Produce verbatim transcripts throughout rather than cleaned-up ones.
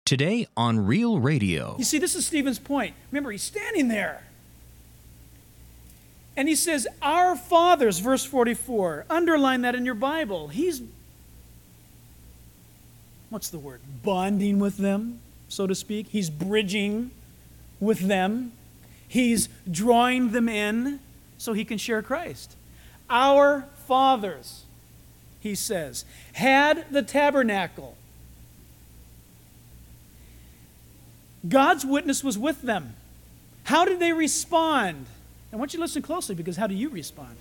Today on Real Radio. You see, this is Stephen's point. Remember, he's standing there. And he says, our fathers, verse forty-four. Underline that in your Bible. He's, what's the word? Bonding with them, so to speak. He's bridging with them. He's drawing them in so he can share Christ. Our fathers, he says, had the tabernacle. God's witness was with them. How did they respond? I want you to listen closely, because how do you respond?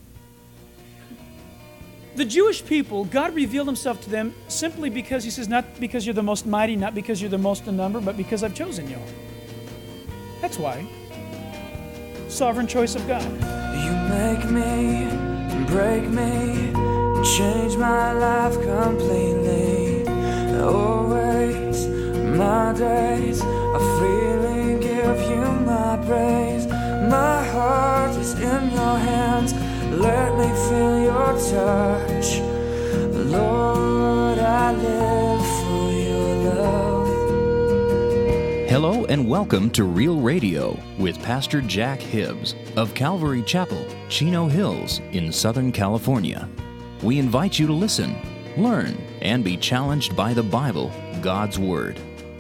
The Jewish people, God revealed himself to them simply because he says, not because you're the most mighty, not because you're the most in number, but because I've chosen you. That's why. Sovereign choice of God. You make me, break me, change my life completely. Always, my days, I freely give you my praise. My heart is in your hands, let me feel your touch. Lord, I live for your love. Hello and welcome to Real Radio with Pastor Jack Hibbs of Calvary Chapel, Chino Hills in Southern California. We invite you to listen, learn, and be challenged by the Bible, God's Word.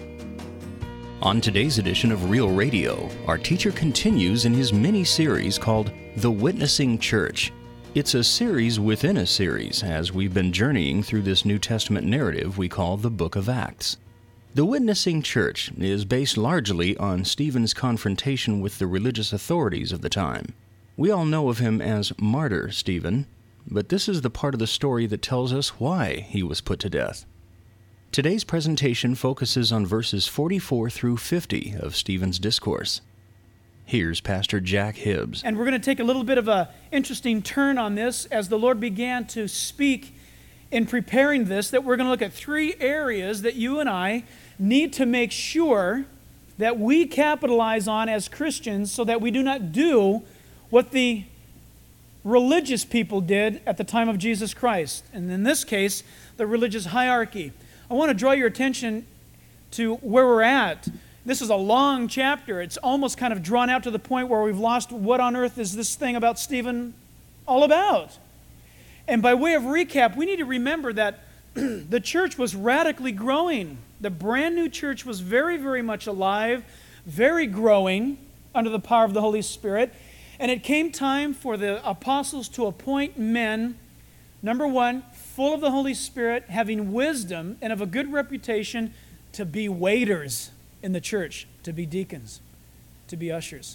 On today's edition of Real Radio, our teacher continues in his mini-series called The Witnessing Church. It's a series within a series as we've been journeying through this New Testament narrative we call the Book of Acts. The Witnessing Church is based largely on Stephen's confrontation with the religious authorities of the time. We all know of him as Martyr Stephen, but this is the part of the story that tells us why he was put to death. Today's presentation focuses on verses forty-four through fifty of Stephen's discourse. Here's Pastor Jack Hibbs. And we're going to take a little bit of an interesting turn on this as the Lord began to speak in preparing this, that we're going to look at three areas that you and I need to make sure that we capitalize on as Christians so that we do not do what the religious people did at the time of Jesus Christ. And in this case, the religious hierarchy. I want to draw your attention to where we're at. This is a long chapter. It's almost kind of drawn out to the point where we've lost what on earth is this thing about Stephen all about. And by way of recap, we need to remember that the church was radically growing. The brand new church was very, very much alive, very growing under the power of the Holy Spirit. And it came time for the apostles to appoint men, number one, full of the Holy Spirit, having wisdom and of a good reputation, to be waiters in the church, to be deacons, to be ushers.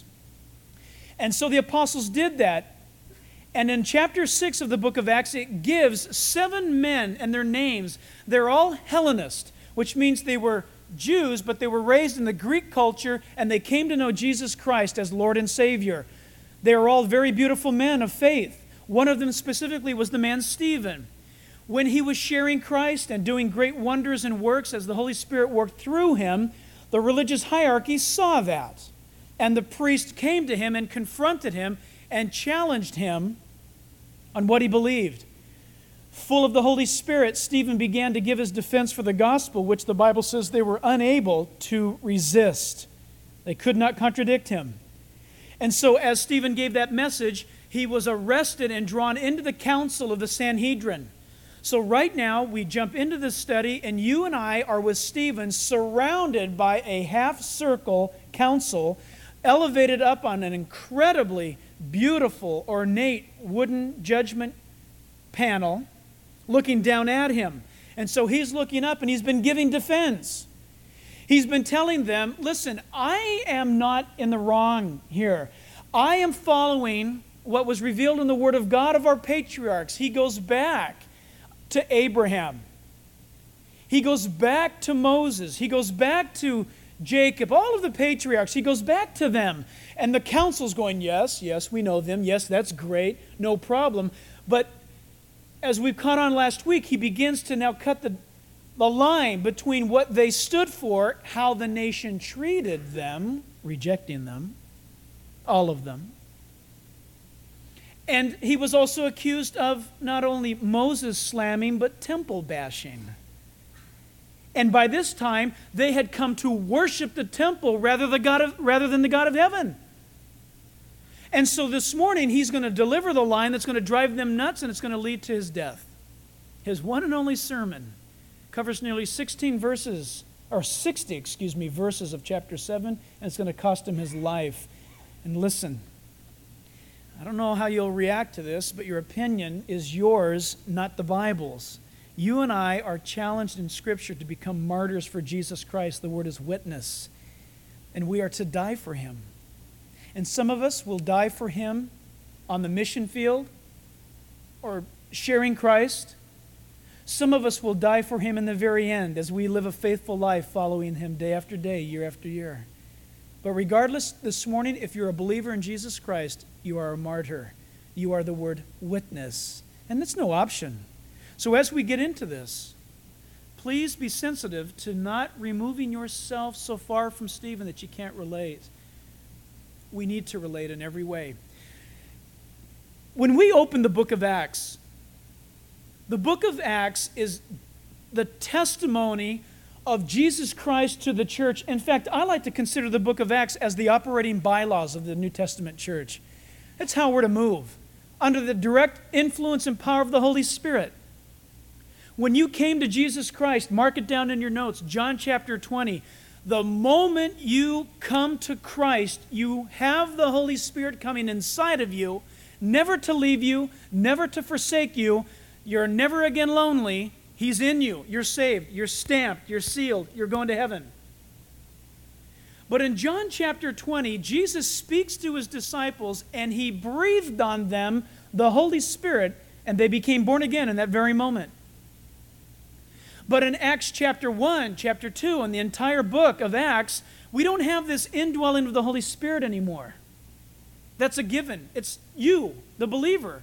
And so the apostles did that. And in chapter six of the book of Acts, it gives seven men and their names. They're all Hellenist, which means they were Jews, but they were raised in the Greek culture, and they came to know Jesus Christ as Lord and Savior. They are all very beautiful men of faith. One of them specifically was the man Stephen. When he was sharing Christ and doing great wonders and works as the Holy Spirit worked through him, the religious hierarchy saw that. And the priest came to him and confronted him and challenged him on what he believed. Full of the Holy Spirit, Stephen began to give his defense for the gospel, which the Bible says they were unable to resist. They could not contradict him. And so as Stephen gave that message, he was arrested and drawn into the council of the Sanhedrin. So right now, we jump into this study, and you and I are with Stephen, surrounded by a half-circle council, elevated up on an incredibly beautiful, ornate wooden judgment panel, looking down at him. And so he's looking up, and he's been giving defense. He's been telling them, listen, I am not in the wrong here. I am following what was revealed in the Word of God of our patriarchs. He goes back to Abraham. He goes back to Moses. He goes back to Jacob, all of the patriarchs. He goes back to them. And the council's going, yes, yes, we know them. Yes, that's great. No problem. But as we caught on last week, he begins to now cut the, the line between what they stood for, how the nation treated them, rejecting them, all of them. And he was also accused of not only Moses slamming, but temple bashing. And by this time, they had come to worship the temple rather, the God of, rather than the God of heaven. And so this morning, he's going to deliver the line that's going to drive them nuts, and it's going to lead to his death. His one and only sermon covers nearly sixteen verses, or sixty, excuse me, verses of chapter seven, and it's going to cost him his life. And listen, I don't know how you'll react to this, but your opinion is yours, not the Bible's. You and I are challenged in Scripture to become martyrs for Jesus Christ. The word is witness. And we are to die for him. And some of us will die for him on the mission field or sharing Christ. Some of us will die for him in the very end as we live a faithful life following him day after day, year after year. But regardless, this morning, if you're a believer in Jesus Christ, you are a martyr. You are the word witness. And that's no option. So as we get into this, please be sensitive to not removing yourself so far from Stephen that you can't relate. We need to relate in every way. When we open the book of Acts, the book of Acts is the testimony of Jesus Christ to the church. In fact, I like to consider the book of Acts as the operating bylaws of the New Testament church. That's how we're to move, under the direct influence and power of the Holy Spirit. When you came to Jesus Christ, mark it down in your notes, John chapter twenty. The moment you come to Christ, you have the Holy Spirit coming inside of you, never to leave you, never to forsake you. You're never again lonely. He's in you. You're saved. You're stamped. You're sealed. You're going to heaven. But in John chapter twenty, Jesus speaks to his disciples, and he breathed on them the Holy Spirit, and they became born again in that very moment. But in Acts chapter one, chapter two, and the entire book of Acts, we don't have this indwelling of the Holy Spirit anymore. That's a given. It's you, the believer.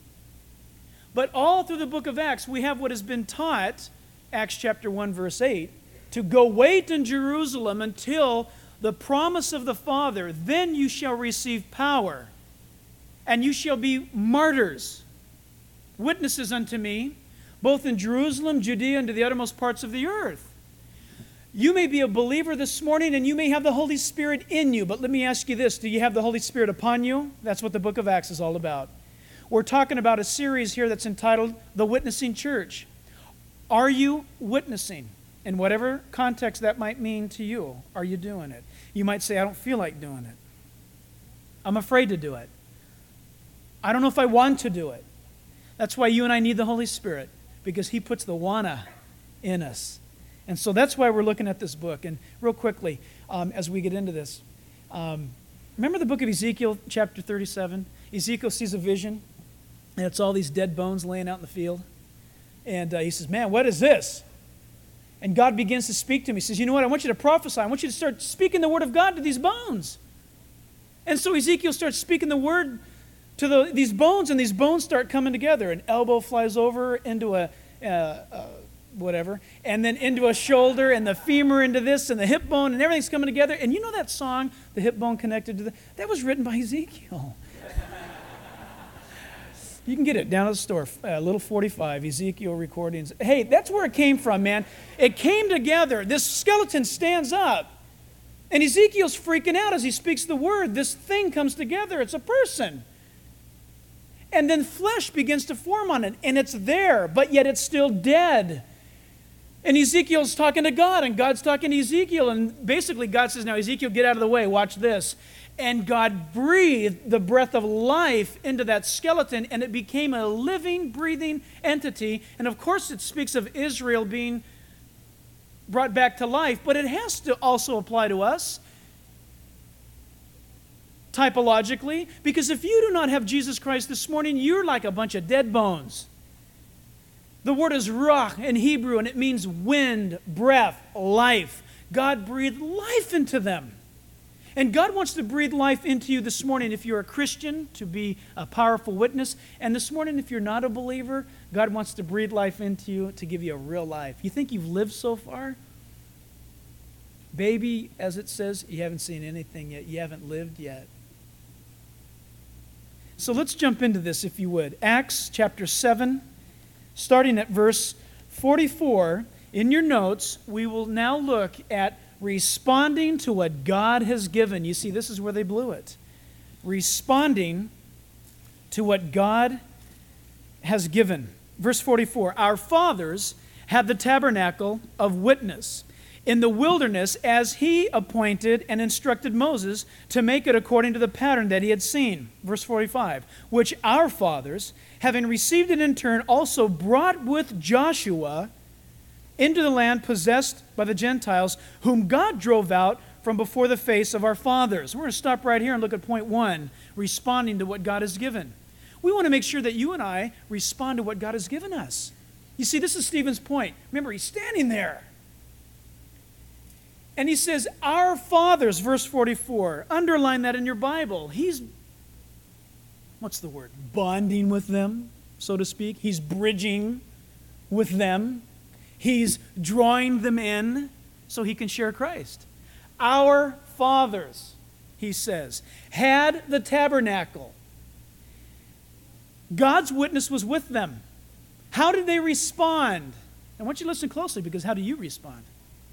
But all through the book of Acts, we have what has been taught, Acts chapter one, verse eight, to go wait in Jerusalem until the promise of the Father, then you shall receive power, and you shall be martyrs, witnesses unto me, both in Jerusalem, Judea, and to the uttermost parts of the earth. You may be a believer this morning, and you may have the Holy Spirit in you, but let me ask you this, do you have the Holy Spirit upon you? That's what the book of Acts is all about. We're talking about a series here that's entitled The Witnessing Church. Are you witnessing? In whatever context that might mean to you, are you doing it? You might say, I don't feel like doing it. I'm afraid to do it. I don't know if I want to do it. That's why you and I need the Holy Spirit, because he puts the wanna in us. And so that's why we're looking at this book. And real quickly, um, as we get into this, um, remember the book of Ezekiel, chapter thirty-seven? Ezekiel sees a vision, and it's all these dead bones laying out in the field. And uh, he says, man, what is this? And God begins to speak to him. He says, you know what, I want you to prophesy. I want you to start speaking the word of God to these bones. And so Ezekiel starts speaking the word to the, these bones, and these bones start coming together. An elbow flies over into a, uh, uh, whatever, and then into a shoulder, and the femur into this, and the hip bone, and everything's coming together. And you know that song, The Hip Bone Connected to the... That was written by Ezekiel. You can get it down at the store, uh, Little forty-five, Ezekiel recordings. Hey, that's where it came from, man. It came together. This skeleton stands up. And Ezekiel's freaking out as he speaks the word. This thing comes together. It's a person. And then flesh begins to form on it. And it's there, but yet it's still dead. And Ezekiel's talking to God, and God's talking to Ezekiel. And basically God says, now Ezekiel, get out of the way. Watch this. And God breathed the breath of life into that skeleton, and it became a living, breathing entity. And of course it speaks of Israel being brought back to life, but it has to also apply to us typologically, because if you do not have Jesus Christ this morning, you're like a bunch of dead bones. The word is ruach in Hebrew, and it means wind, breath, life. God breathed life into them. And God wants to breathe life into you this morning if you're a Christian, to be a powerful witness. And this morning, if you're not a believer, God wants to breathe life into you to give you a real life. You think you've lived so far? Baby, as it says, you haven't seen anything yet. You haven't lived yet. So let's jump into this, if you would. Acts chapter seven, starting at verse forty-four. in your notes, we will now look at responding to what God has given. You see, this is where they blew it. Responding to what God has given. Verse forty-four, our fathers had the tabernacle of witness in the wilderness as he appointed and instructed Moses to make it according to the pattern that he had seen. Verse forty-five, which our fathers, having received it in turn, also brought with Joshua into the land possessed by the Gentiles, whom God drove out from before the face of our fathers. We're going to stop right here and look at point one, responding to what God has given. We want to make sure that you and I respond to what God has given us. You see, this is Stephen's point. Remember, he's standing there. And he says, our fathers, verse forty-four, underline that in your Bible. He's, what's the word? Bonding with them, so to speak. He's bridging with them. He's drawing them in so he can share Christ. Our fathers, he says, had the tabernacle. God's witness was with them. How did they respond? I want you to listen closely, because how do you respond?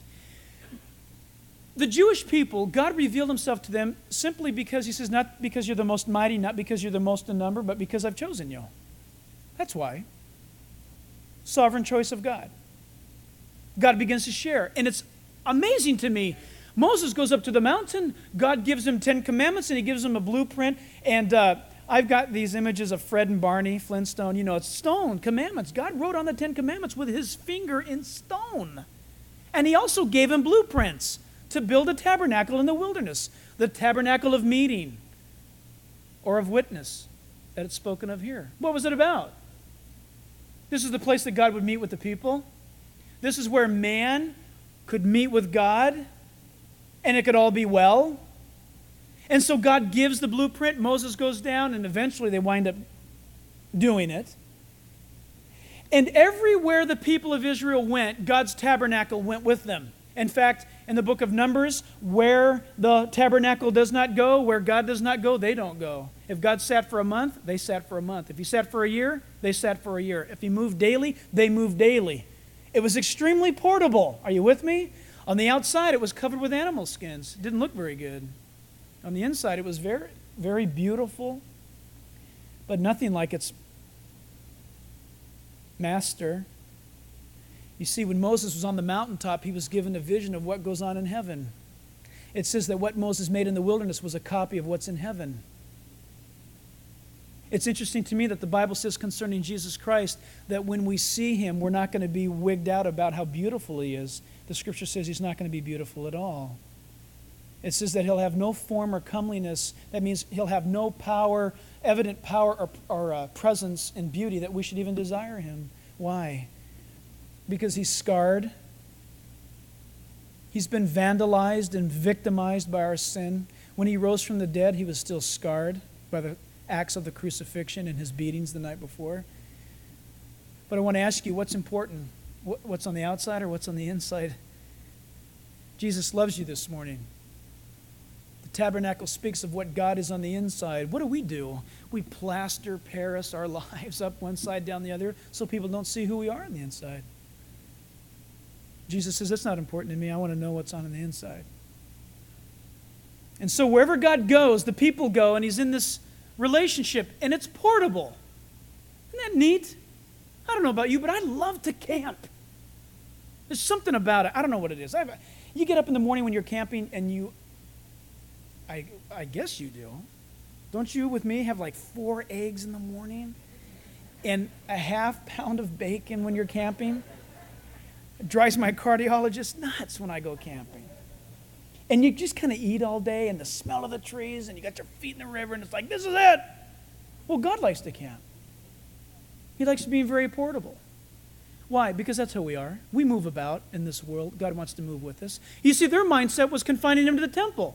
The Jewish people, God revealed himself to them simply because he says, not because you're the most mighty, not because you're the most in number, but because I've chosen you. That's why. Sovereign choice of God. God begins to share. And it's amazing to me. Moses goes up to the mountain. God gives him Ten Commandments, and he gives him a blueprint. And uh, I've got these images of Fred and Barney Flintstone. You know, it's stone commandments. God wrote on the Ten Commandments with his finger in stone. And he also gave him blueprints to build a tabernacle in the wilderness, the tabernacle of meeting or of witness that it's spoken of here. What was it about? This is the place that God would meet with the people. This is where man could meet with God, and it could all be well. And so God gives the blueprint. Moses goes down, and eventually they wind up doing it. And everywhere the people of Israel went, God's tabernacle went with them. In fact, in the book of Numbers, where the tabernacle does not go, where God does not go, they don't go. If God sat for a month, they sat for a month. If he sat for a year, they sat for a year. If he moved daily, they moved daily. It was extremely portable. Are you with me? On the outside, it was covered with animal skins. It didn't look very good. On the inside, it was very, very beautiful, but nothing like its master. You see, when Moses was on the mountaintop, he was given a vision of what goes on in heaven. It says that what Moses made in the wilderness was a copy of what's in heaven. It's interesting to me that the Bible says concerning Jesus Christ that when we see him, we're not going to be wigged out about how beautiful he is. The Scripture says he's not going to be beautiful at all. It says that he'll have no form or comeliness. That means he'll have no power, evident power or, or uh, presence and beauty that we should even desire him. Why? Because he's scarred. He's been vandalized and victimized by our sin. When he rose from the dead, he was still scarred by the acts of the crucifixion and his beatings the night before. But I want to ask you, what's important? What's on the outside or what's on the inside? Jesus loves you this morning. The tabernacle speaks of what God is on the inside. What do we do? We plaster Paris our lives up one side, down the other, so people don't see who we are on the inside. Jesus says, that's not important to me. I want to know what's on the inside. And so wherever God goes, the people go, and he's in this relationship, and it's portable. Isn't that neat? I don't know about you, but I love to camp. There's something about it. I don't know what it is. I've, you get up in the morning when you're camping, and you, I, I guess you do. Don't you, with me, have like four eggs in the morning and a half pound of bacon when you're camping? It drives my cardiologist nuts when I go camping. And you just kind of eat all day, and the smell of the trees, and you got your feet in the river, and it's like, this is it. Well, God likes to camp. He likes to be very portable. Why? Because that's who we are. We move about in this world. God wants to move with us. You see, their mindset was confining them to the temple.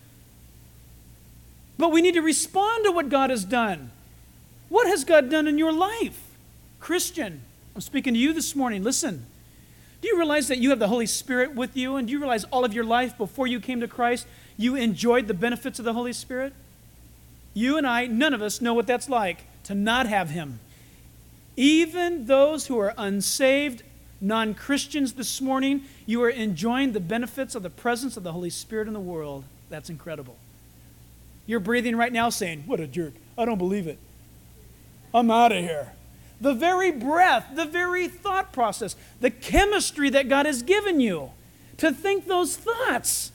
But we need to respond to what God has done. What has God done in your life? Christian, I'm speaking to you this morning. Listen. Do you realize that you have the Holy Spirit with you? And do you realize all of your life before you came to Christ, you enjoyed the benefits of the Holy Spirit? You and I, none of us know what that's like to not have him. Even those who are unsaved Non-Christians this morning, you are enjoying the benefits of the presence of the Holy Spirit in the world. That's incredible. You're breathing right now saying, what a jerk. I don't believe it. I'm out of here. The very breath, the very thought process, the chemistry that God has given you to think those thoughts.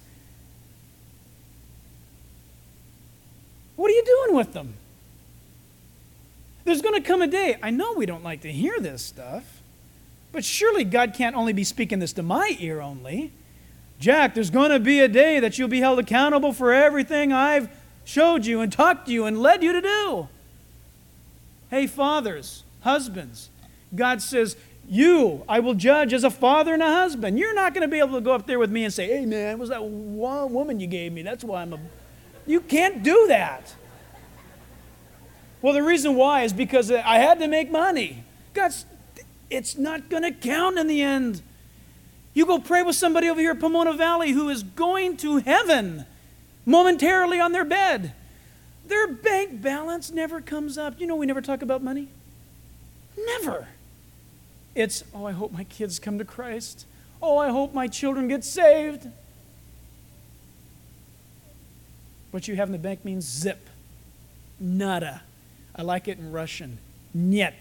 What are you doing with them? There's going to come a day, I know we don't like to hear this stuff, but surely God can't only be speaking this to my ear only. Jack, there's going to be a day that you'll be held accountable for everything I've showed you and talked to you and led you to do. Hey, fathers, husbands, God says, you, I will judge as a father and a husband. You're not going to be able to go up there with me and say, hey, man, it was that one woman you gave me. That's why I'm a... You can't do that. Well, the reason why is because I had to make money. God's, it's not going to count in the end. You go pray with somebody over here at Pomona Valley who is going to heaven momentarily on their bed. Their bank balance never comes up. You know we never talk about money? Never. It's, oh, I hope my kids come to Christ. Oh, I hope my children get saved. What you have in the bank means zip. Nada. I like it in Russian. Нет.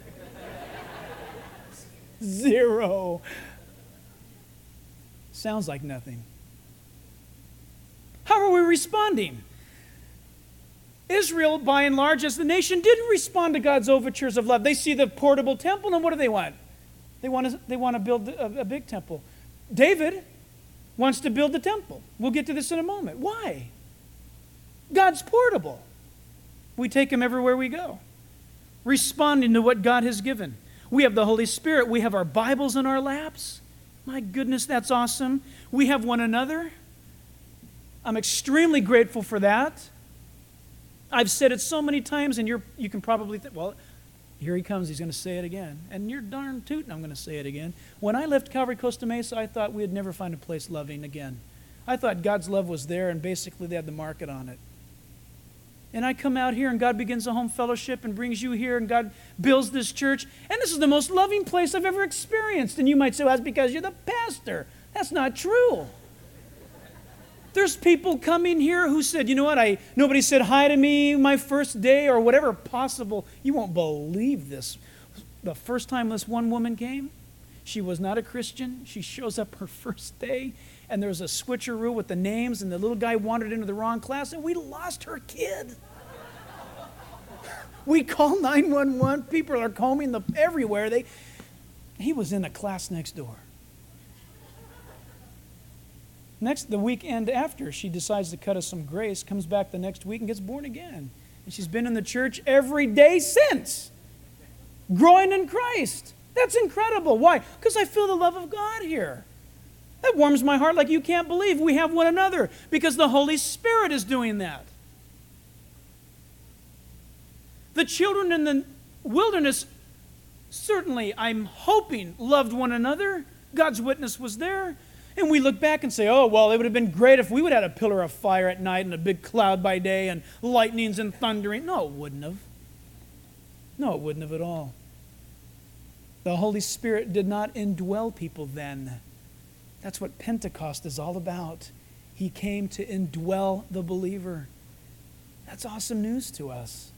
Zero. Sounds like nothing. How are we responding? Israel, by and large, as the nation, didn't respond to God's overtures of love. They see the portable temple, and what do they want? They want to, they want to build a, a big temple. David wants to build the temple. We'll get to this in a moment. Why? God's portable. We take him everywhere we go, responding to what God has given. We have the Holy Spirit. We have our Bibles in our laps. My goodness, that's awesome. We have one another. I'm extremely grateful for that. I've said it so many times, and you're, you can probably think, well, here he comes. He's going to say it again. And you're darn tootin' I'm going to say it again. When I left Calvary Costa Mesa, I thought we'd never find a place loving again. I thought God's love was there, and basically they had the market on it. And I come out here, and God begins a home fellowship and brings you here, and God builds this church. And this is the most loving place I've ever experienced. And you might say, well, that's because you're the pastor. That's not true. There's people coming here who said, you know what, I nobody said hi to me my first day or whatever possible. You won't believe this. The first time this one woman came, she was not a Christian. She shows up her first day, and there was a switcheroo with the names, and the little guy wandered into the wrong class, and we lost her kid. We call nine one one. People are combing the, everywhere. They, he was in the class next door. Next, the weekend after, she decides to cut us some grace, comes back the next week and gets born again. And she's been in the church every day since, growing in Christ. That's incredible. Why? Because I feel the love of God here. That warms my heart like you can't believe. We have one another because the Holy Spirit is doing that. The children in the wilderness certainly, I'm hoping, loved one another. God's witness was there. And we look back and say, oh, well, it would have been great if we would have had a pillar of fire at night and a big cloud by day and lightnings and thundering. No, it wouldn't have. No, it wouldn't have at all. The Holy Spirit did not indwell people then. That's what Pentecost is all about. He came to indwell the believer. That's awesome news to us.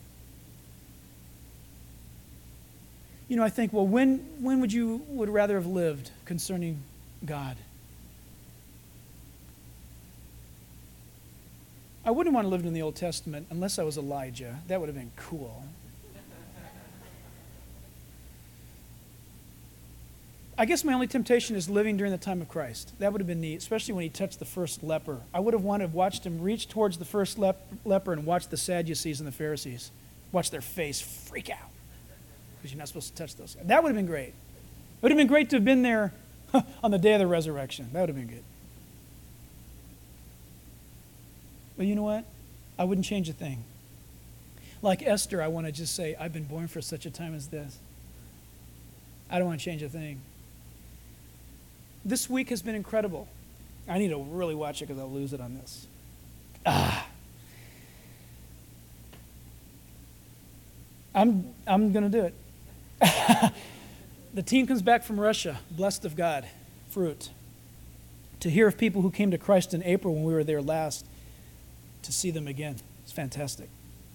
You know, I think, well, when, when would you would rather have lived concerning God? I wouldn't want to live in the Old Testament unless I was Elijah. That would have been cool. I guess my only temptation is living during the time of Christ. That would have been neat, especially when he touched the first leper. I would have wanted to watch him reach towards the first lep- leper and watch the Sadducees and the Pharisees. Watch their face freak out. Because you're not supposed to touch those guys. That would have been great. It would have been great to have been there on the day of the resurrection. That would have been good. But you know what? I wouldn't change a thing. Like Esther, I want to just say, I've been born for such a time as this. I don't want to change a thing. This week has been incredible. I need to really watch it because I'll lose it on this. Ah. I'm, I'm going to do it. The team comes back from Russia, blessed of God, fruit. To hear of people who came to Christ in April when we were there last, to see them again. It's fantastic.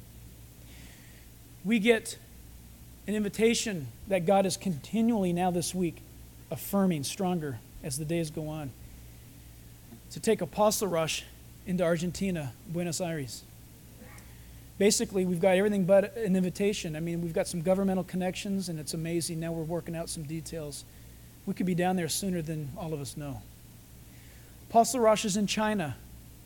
We get an invitation that God is continually now this week affirming stronger as the days go on, to take Apostle Rush into Argentina, Buenos Aires. Basically, we've got everything but an invitation. I mean, we've got some governmental connections, and it's amazing. Now we're working out some details. We could be down there sooner than all of us know. Apostle Rush is in China.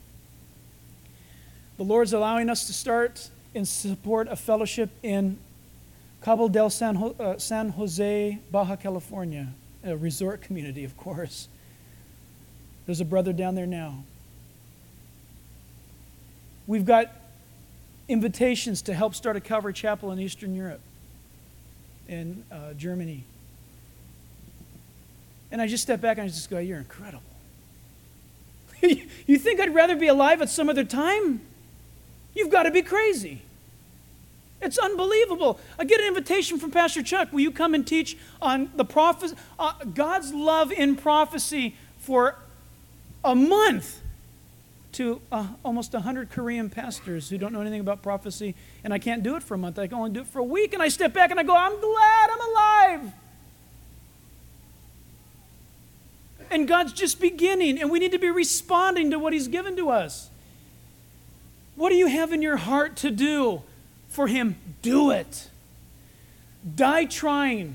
The Lord's allowing us to start and support a fellowship in Cabo del San, Ho- uh, San Jose, Baja California, a resort community, of course. There's a brother down there now. We've got invitations to help start a Calvary Chapel in Eastern Europe, in uh, Germany. And I just step back and I just go, you're incredible. You think I'd rather be alive at some other time? You've got to be crazy. It's unbelievable. I get an invitation from Pastor Chuck. Will you come and teach on the prophecy, uh, God's love in prophecy for a month to uh, almost one hundred Korean pastors who don't know anything about prophecy, and I can't do it for a month. I can only do it for a week, and I step back and I go, I'm glad I'm alive. And God's just beginning, and we need to be responding to what He's given to us. What do you have in your heart to do for Him? Do it. Die trying.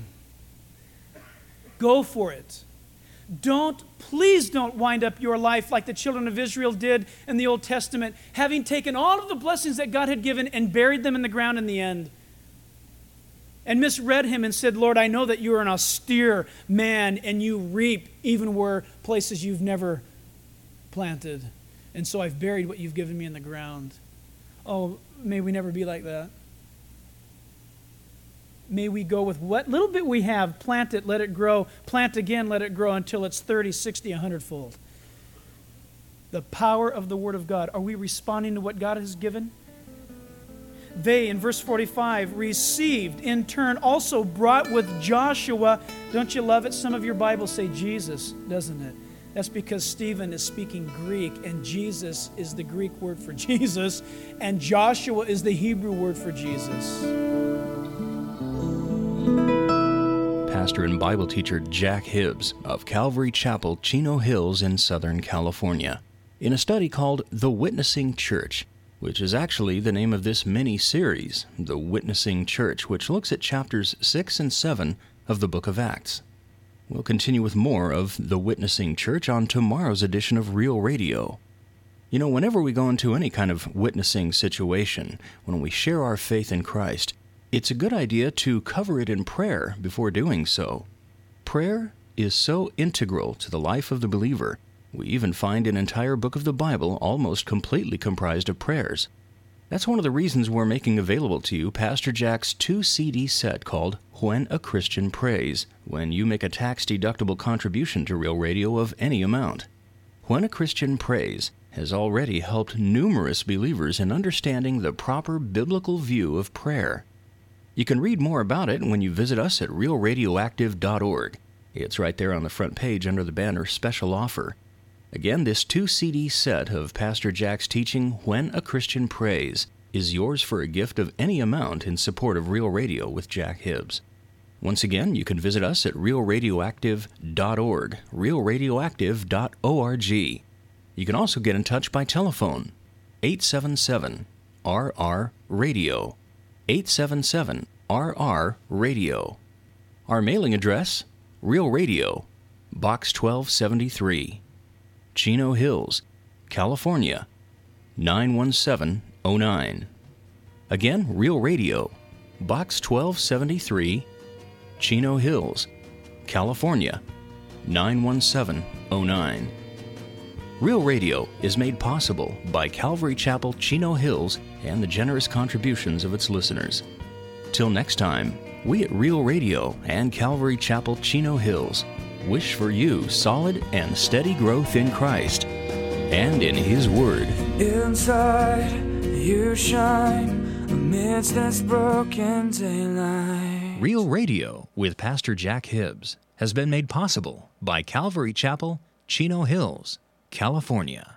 Go for it. Don't, please don't wind up your life like the children of Israel did in the Old Testament, having taken all of the blessings that God had given and buried them in the ground in the end, and misread Him and said, Lord, I know that you are an austere man and you reap even where places you've never planted. And so I've buried what you've given me in the ground. Oh, may we never be like that. May we go with what little bit we have, plant it, let it grow, plant again, let it grow until it's thirty, sixty, one hundred fold. The power of the Word of God. Are we responding to what God has given? They, in verse forty-five, received, in turn, also brought with Joshua. Don't you love it? Some of your Bibles say Jesus, doesn't it? That's because Stephen is speaking Greek, and Jesus is the Greek word for Jesus, and Joshua is the Hebrew word for Jesus. Pastor and Bible teacher Jack Hibbs of Calvary Chapel, Chino Hills in Southern California, in a study called The Witnessing Church, which is actually the name of this mini-series, The Witnessing Church, which looks at chapters six and seven of the book of Acts. We'll continue with more of The Witnessing Church on tomorrow's edition of Real Radio. You know, whenever we go into any kind of witnessing situation, when we share our faith in Christ, it's a good idea to cover it in prayer before doing so. Prayer is so integral to the life of the believer. We even find an entire book of the Bible almost completely comprised of prayers. That's one of the reasons we're making available to you Pastor Jack's two C D set called When a Christian Prays, when you make a tax-deductible contribution to Real Radio of any amount. When a Christian Prays has already helped numerous believers in understanding the proper biblical view of prayer. You can read more about it when you visit us at real radioactive dot org. It's right there on the front page under the banner Special Offer. Again, this two C D set of Pastor Jack's teaching, When a Christian Prays, is yours for a gift of any amount in support of Real Radio with Jack Hibbs. Once again, you can visit us at real radioactive dot org, real radioactive dot org. You can also get in touch by telephone, eight seven seven R R radio, eight seven seven R R radio. Our mailing address, Real Radio, Box twelve seventy-three. Chino Hills, California, nine one seven oh nine. Again, Real Radio, Box twelve seventy-three, Chino Hills, California, nine one seven oh nine. Real Radio is made possible by Calvary Chapel, Chino Hills, and the generous contributions of its listeners. Till next time, we at Real Radio and Calvary Chapel, Chino Hills wish for you solid and steady growth in Christ and in His Word. Inside, you shine amidst this broken daylight. Real Radio with Pastor Jack Hibbs has been made possible by Calvary Chapel, Chino Hills, California.